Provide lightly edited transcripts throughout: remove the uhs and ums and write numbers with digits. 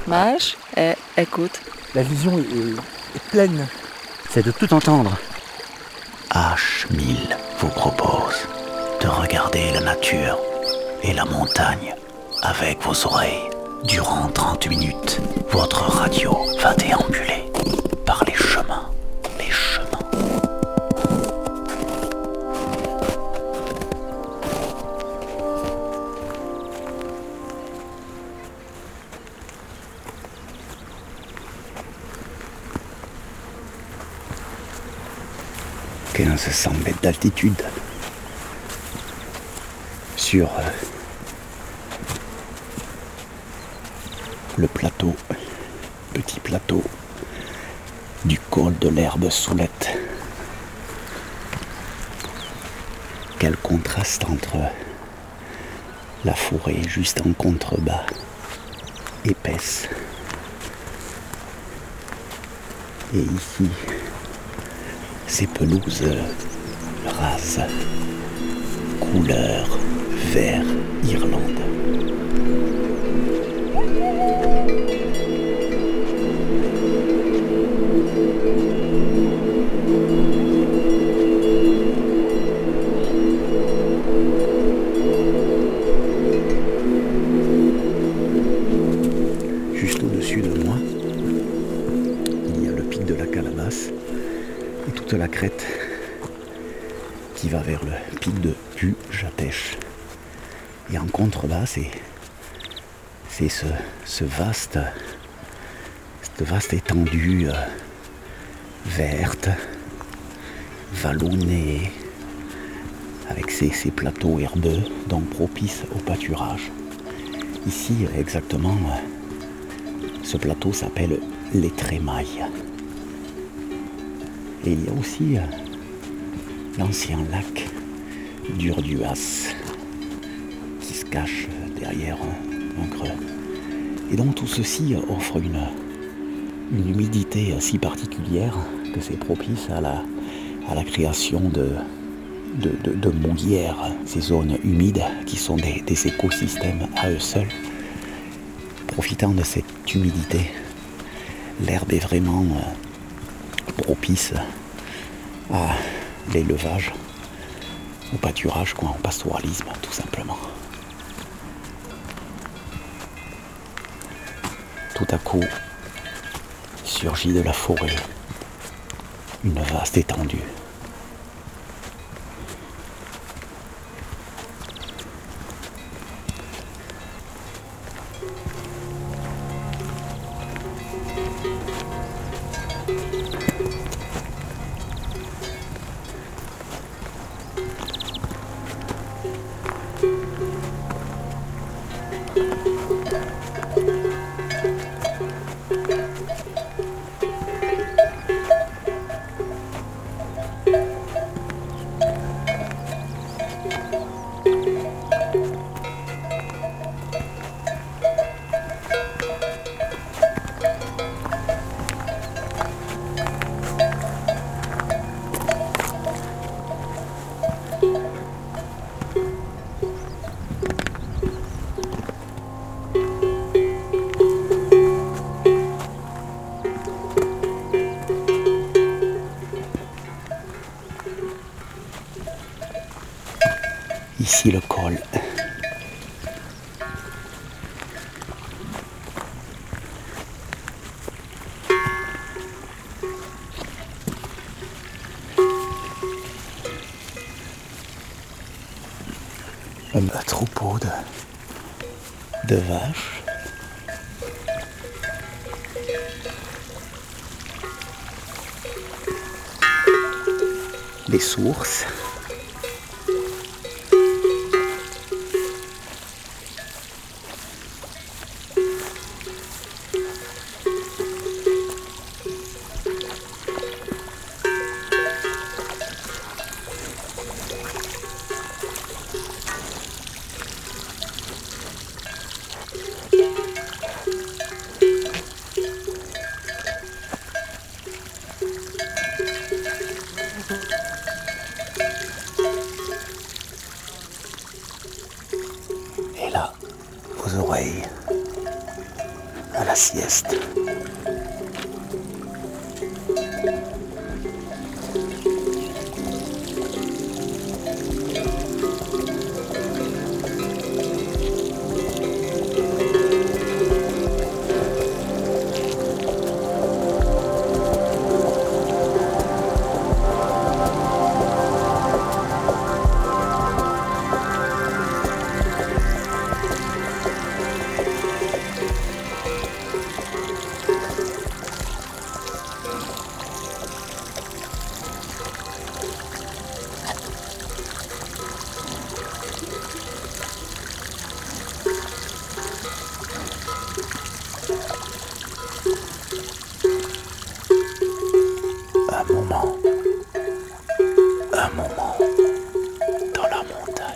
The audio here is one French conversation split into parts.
Mage et écoute. La vision est pleine. C'est de tout entendre. H1000 vous propose de regarder la nature et la montagne avec vos oreilles. Durant 30 minutes, votre radio va déambuler par les chemins. Les chemins. « 1500 mètres d'altitude sur le plateau, petit plateau du col de l'Herbe Soulette. Quel contraste entre la forêt juste en contrebas, épaisse, et ici, ces pelouses rases, couleur vert Irlande. Juste au-dessus de moi, il y a le pic de la Calabasse et toute la crête qui va vers le pic de Pujatech. Et en contrebas, c'est cette vaste étendue verte, vallonnée, avec ces plateaux herbeux, donc propices au pâturage. Ici, exactement, ce plateau s'appelle les Trémailles. Et il y a aussi l'ancien lac d'Urduas qui se cache derrière un creux. Et donc tout ceci offre une humidité si particulière que c'est propice à la création de mouillères, ces zones humides qui sont des écosystèmes à eux seuls. Profitant de cette humidité, l'herbe est vraiment propice à l'élevage, au pâturage, au pastoralisme, tout simplement. Tout à coup, surgit de la forêt une vaste étendue. Ici le col. Un troupeau de vaches. Les sources. à la sieste. Un moment dans la montagne.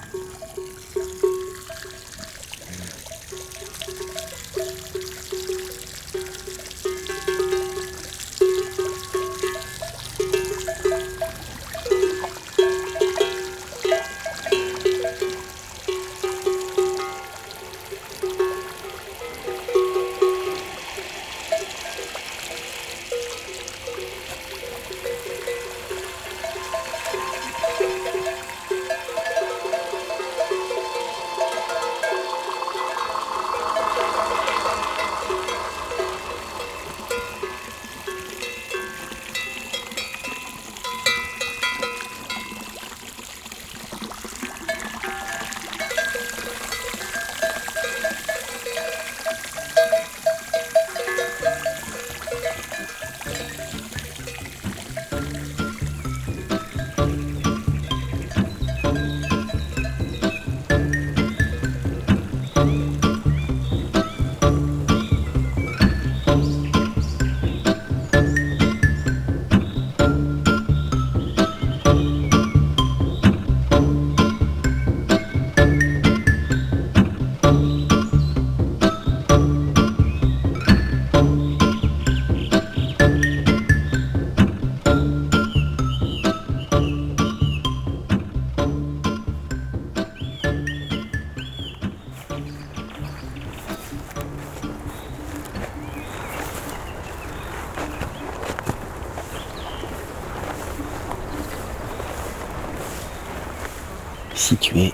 Situé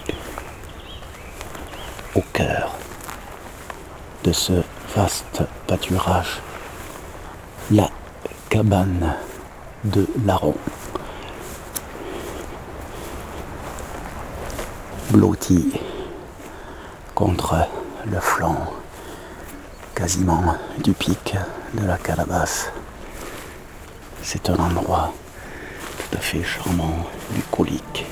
au cœur de ce vaste pâturage, la cabane de Larron, blottie contre le flanc quasiment du pic de la Calebasse. C'est un endroit tout à fait charmant, bucolique.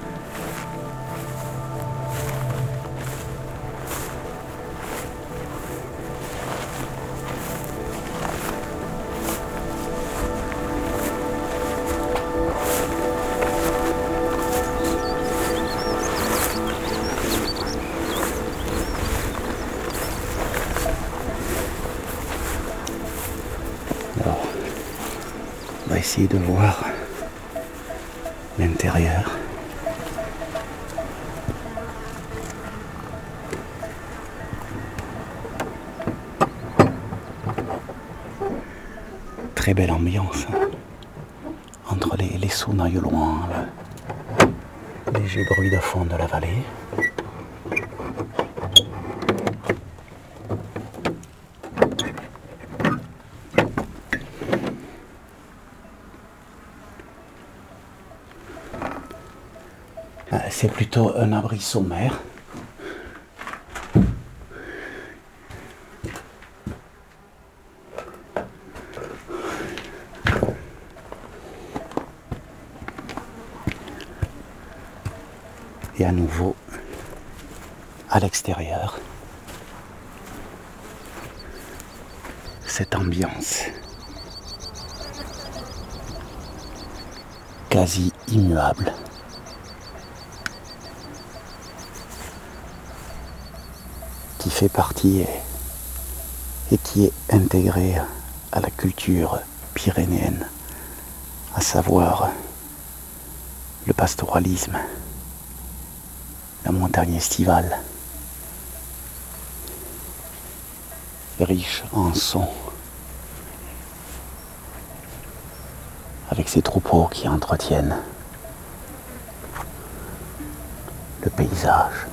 Alors, on va essayer de voir l'intérieur. Très belle ambiance, hein, entre les sonnailles au loin, le léger bruit de fond de la vallée. C'est plutôt un abri sommaire. Et à nouveau, à l'extérieur, cette ambiance quasi immuable. Qui fait partie et qui est intégrée à la culture pyrénéenne, à savoir le pastoralisme, la montagne estivale, riche en sons, avec ses troupeaux qui entretiennent le paysage.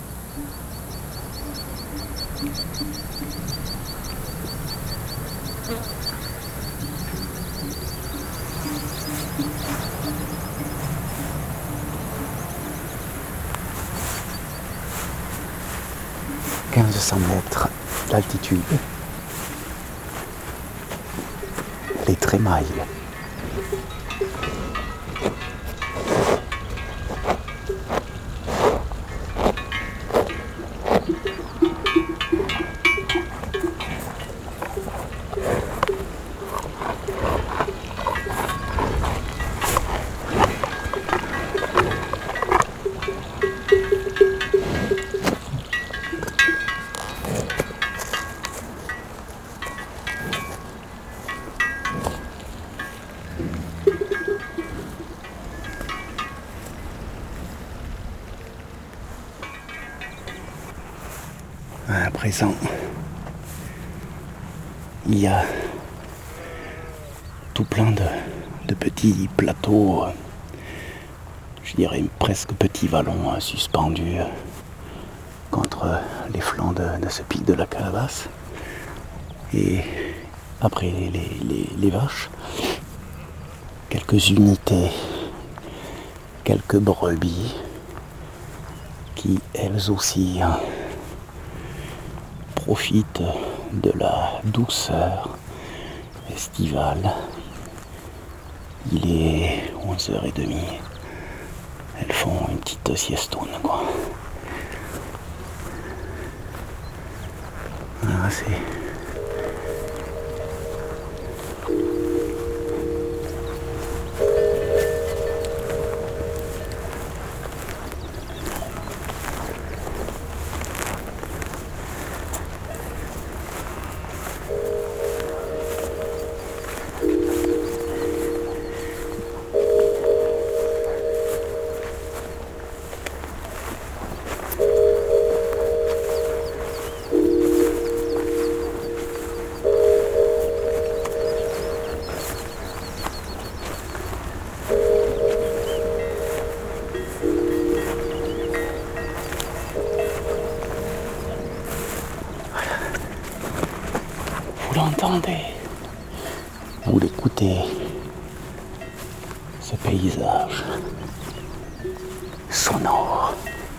« 1500 mètres d'altitude, les Trémailles. À présent, il y a tout plein de petits plateaux, je dirais presque petits vallons suspendus contre les flancs de ce pic de la Calebasse. Et après les vaches, quelques unités, quelques brebis qui elles aussi profitent de la douceur estivale. Il est 11h30. Elles font une petite siestone, quoi. Ah, c'est... Vous l'entendez, vous l'écoutez, ce paysage sonore.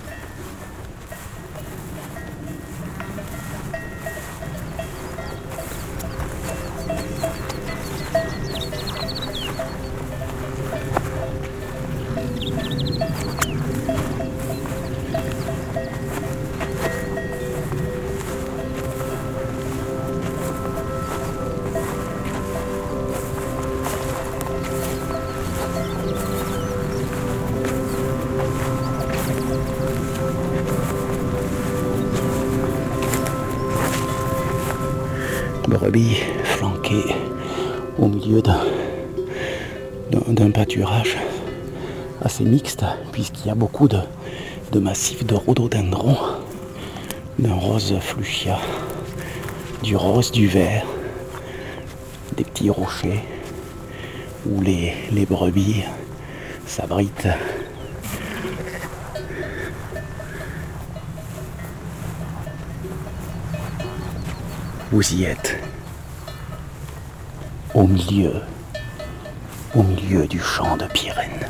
Brebis flanquées au milieu d'un pâturage assez mixte, puisqu'il y a beaucoup de massifs de rhododendrons, d'un rose fuchsia, du rose, du vert, des petits rochers où les brebis s'abritent. Vous y êtes, au milieu du champ de Pyrène.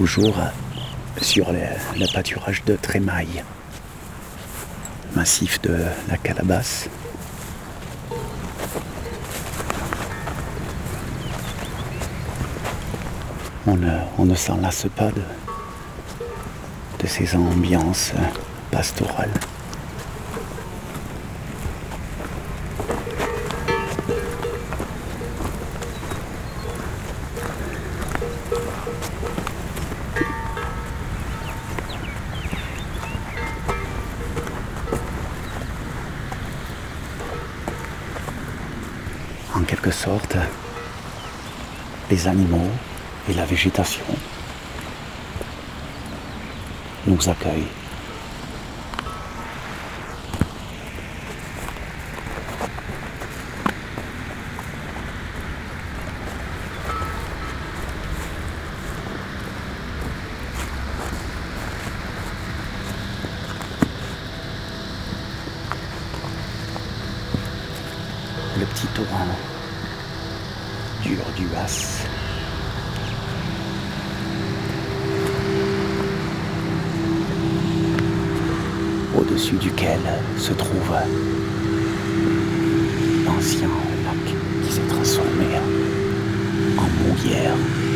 toujours sur le pâturage de Trémaille, massif de la Calabasse. On ne s'en lasse pas de ces ambiances pastorales. En quelque sorte, les animaux et la végétation nous accueillent. Le petit torrent d'Urduas. Au-dessus duquel se trouve l'ancien lac qui s'est transformé en mouillère.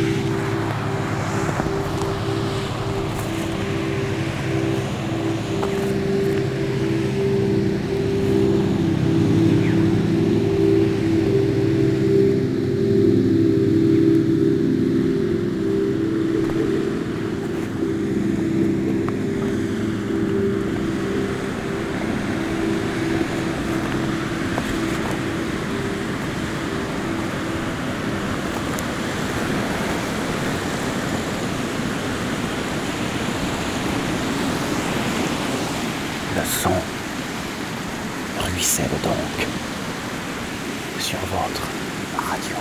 Le son ruisselle donc sur votre radio.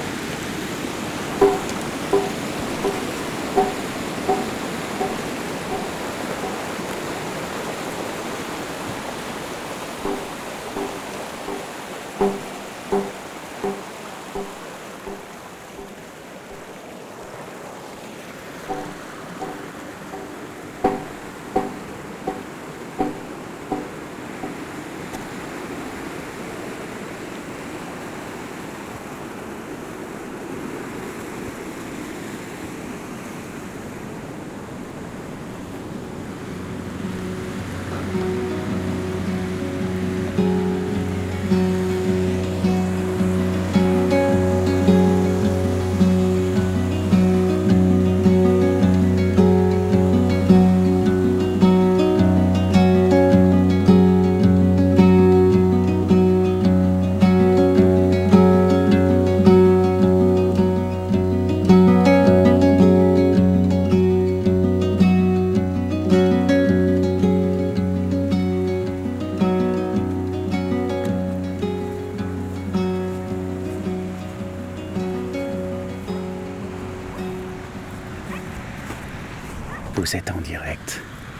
Vous êtes en direct.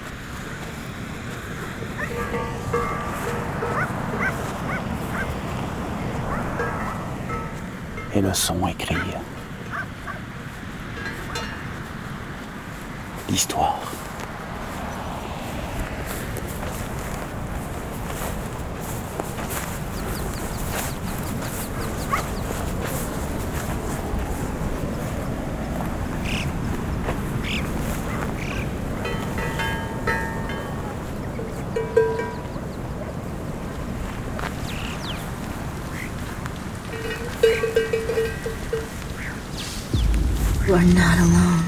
Et le son écrit l'histoire. You are not alone.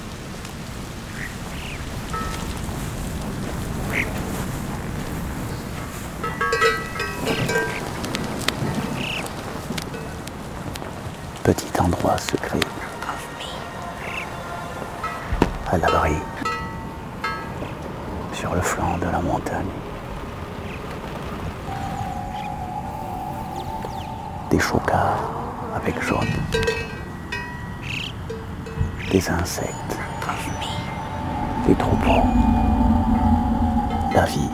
Petit endroit secret, à l'abri, sur le flanc de la montagne. Des chocards avec jaune, des insectes, des troupeaux, la vie.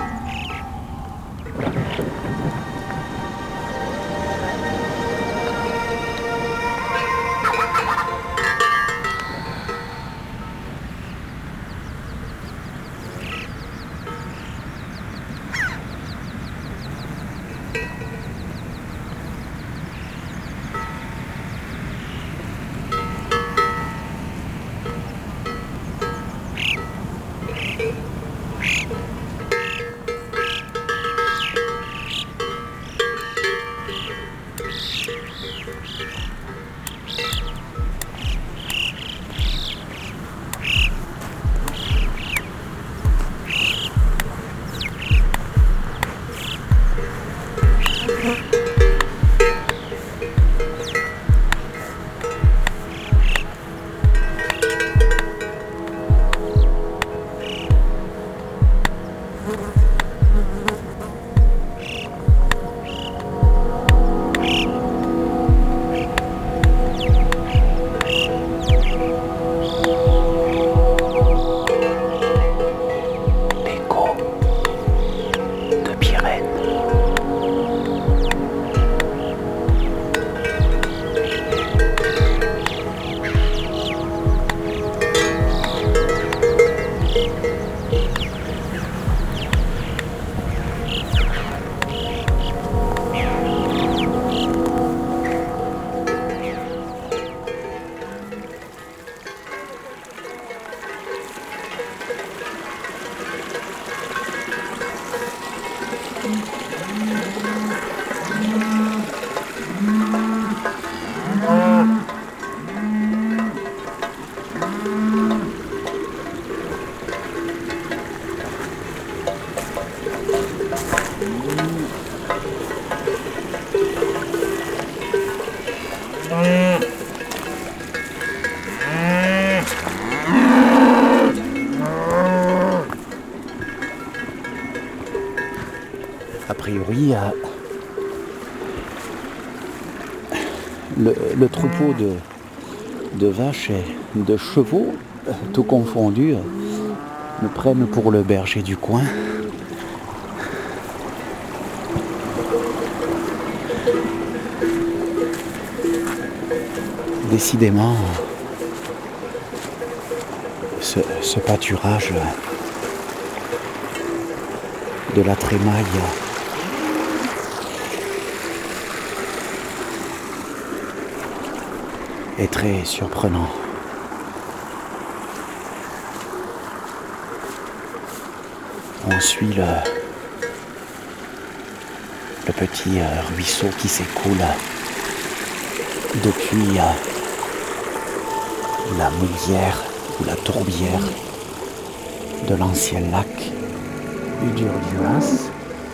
L'écho de Pirène. A priori, le troupeau de vaches et de chevaux, tout confondus, me prennent pour le berger du coin. Décidément, ce pâturage de la Trémaille est très surprenant. On suit le petit ruisseau qui s'écoule depuis la moulière ou la tourbière de l'ancien lac du Dur-du-Has.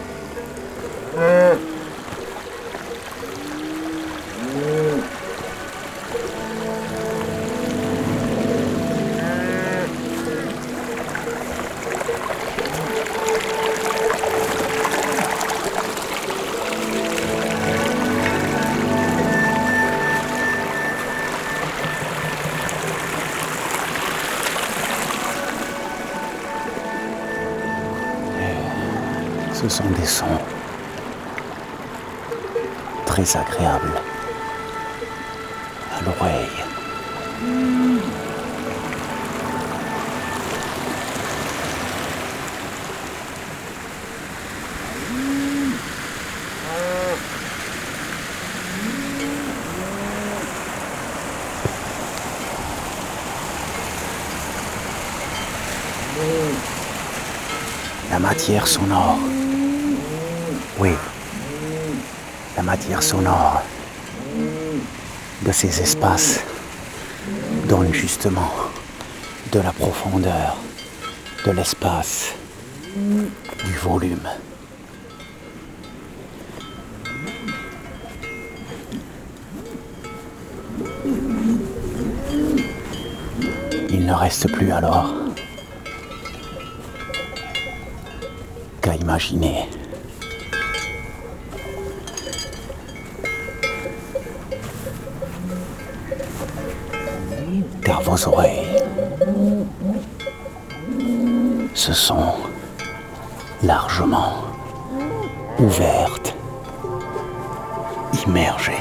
Ce sont des sons très agréables à l'oreille. La matière sonore. Oui, la matière sonore de ces espaces donne justement de la profondeur, de l'espace, du volume. Il ne reste plus alors qu'à imaginer. Car vos oreilles se sont largement ouvertes, immergées.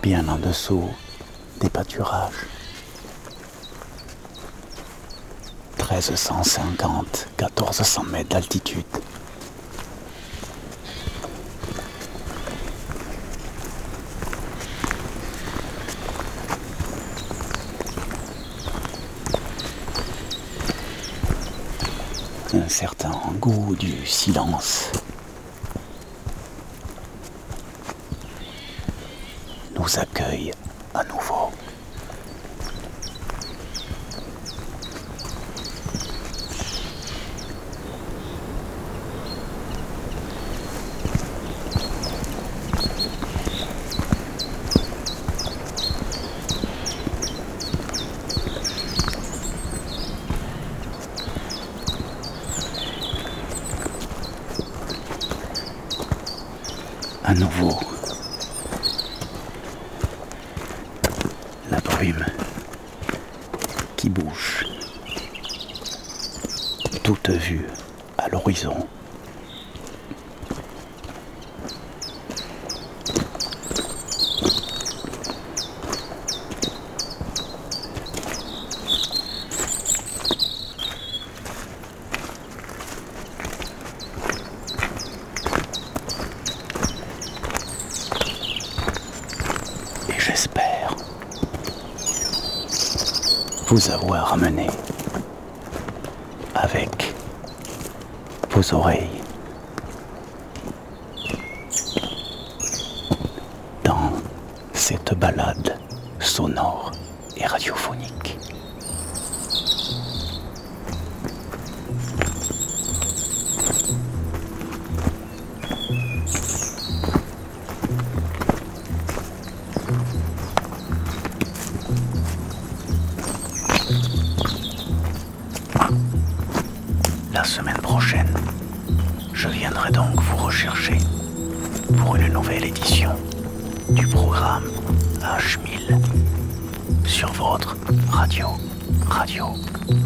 bien en dessous des pâturages. 1350, 1400 mètres d'altitude. Un certain goût du silence nous accueille à nouveau. À nouveau, la brume qui bouge, toute vue à l'horizon. J'espère vous avoir amené avec vos oreilles dans cette balade sonore et radiophonique. La semaine prochaine, je viendrai donc vous rechercher pour une nouvelle édition du programme H1000 sur votre radio